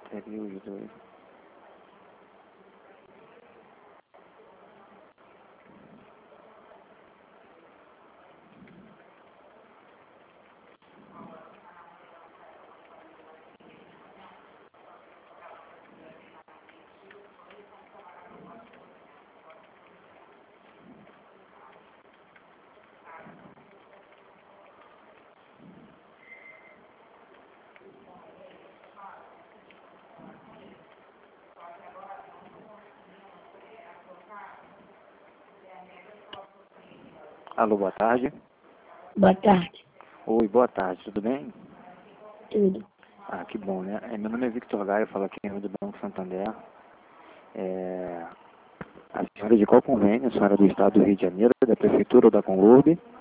Seria os dois. Alô, boa tarde. Boa tarde. Oi, boa tarde, tudo bem? Tudo. Ah, que bom, né? Meu nome é Victor Gaia, eu falo aqui do Banco Santander. A senhora de qual convênio? A senhora do Estado do Rio de Janeiro, da Prefeitura ou da Conlurb?